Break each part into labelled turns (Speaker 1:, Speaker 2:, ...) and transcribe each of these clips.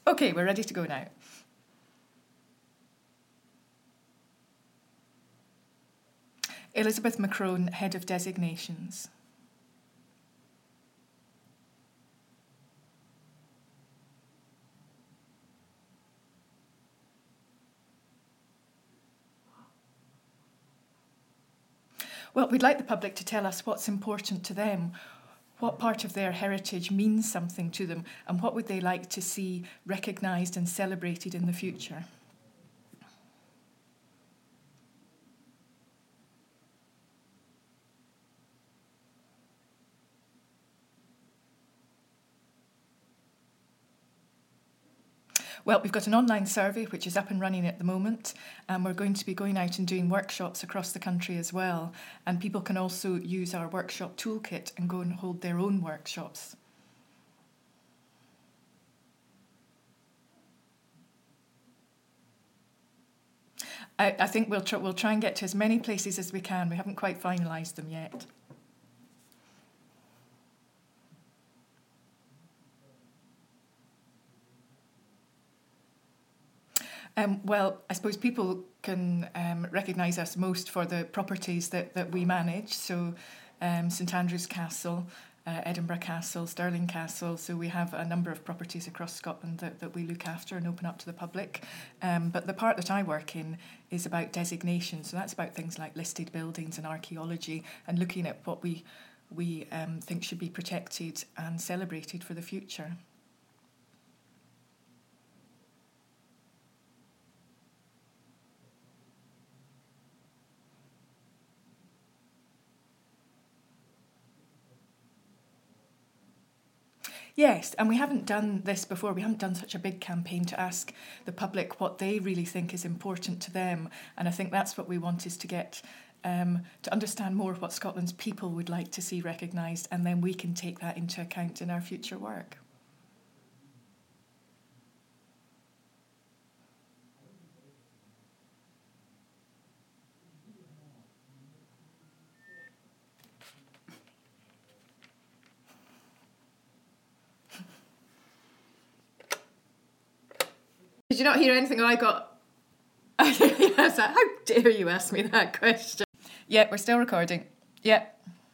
Speaker 1: Okay, we're ready to go now. Elizabeth McCrone, Head of Designations. Well, we'd like the public to tell us what's important to them, what part of their heritage means something to them, and what would they like to see recognised and celebrated in the future. Well, we've got an online survey which is up and running at the moment, and we're going to be going out and doing workshops across the country as well. And people can also use our workshop toolkit and go and hold their own workshops. I think we'll try and get to as many places as we can. We haven't quite finalised them yet. Well, I suppose people can recognise us most for the properties that we manage. So St Andrews Castle, Edinburgh Castle, Stirling Castle. So we have a number of properties across Scotland that we look after and open up to the public. But the part that I work in is about designation. So that's about things like listed buildings and archaeology and looking at what we think should be protected and celebrated for the future. Yes, and we haven't done this before. We haven't done such a big campaign to ask the public what they really think is important to them. And I think that's what we want, is to get to understand more what Scotland's people would like to see recognised, and then we can take that into account in our future work. Did you not hear anything I got? Yes, how dare you ask me that question? Yeah, we're still recording. Yeah.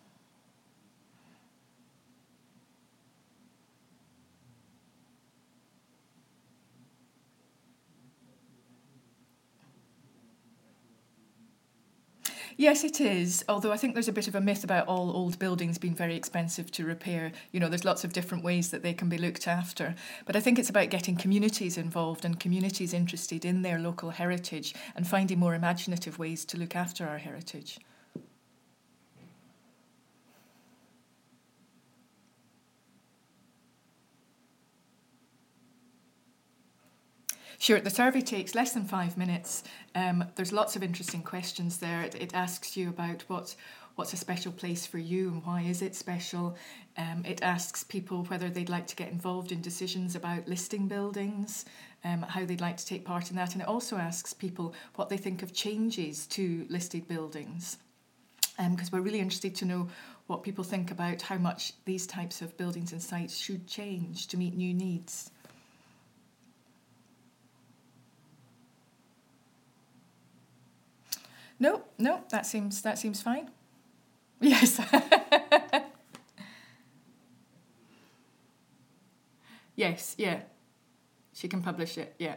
Speaker 1: Yes, it is. Although I think there's a bit of a myth about all old buildings being very expensive to repair. You know, there's lots of different ways that they can be looked after. But I think it's about getting communities involved and communities interested in their local heritage and finding more imaginative ways to look after our heritage. Sure, the survey takes less than 5 minutes. There's lots of interesting questions there. It asks you about what's a special place for you and why is it special. It asks people whether they'd like to get involved in decisions about listing buildings, how they'd like to take part in that. And it also asks people what they think of changes to listed buildings. Because we're really interested to know what people think about how much these types of buildings and sites should change to meet new needs. No, that seems fine. Yes. Yes, yeah. She can publish it, yeah.